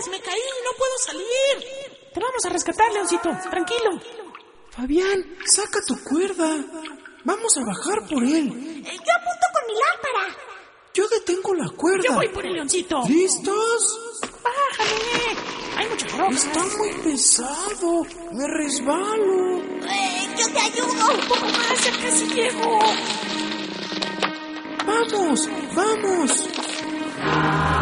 ¡Ayúdenme! ¡Me caí! ¡No puedo salir! Te vamos a rescatar, Leoncito. Tranquilo. Fabián, saca tu cuerda. Vamos a bajar por él. Yo apunto con mi lámpara. Yo detengo la cuerda. Yo voy por el Leoncito. ¿Listos? ¡Bájame! Hay mucha ropa. Está muy pesado. Me resbalo. Yo te ayudo. Un poco más, ya casi llego. ¡Vamos! ¡Vamos!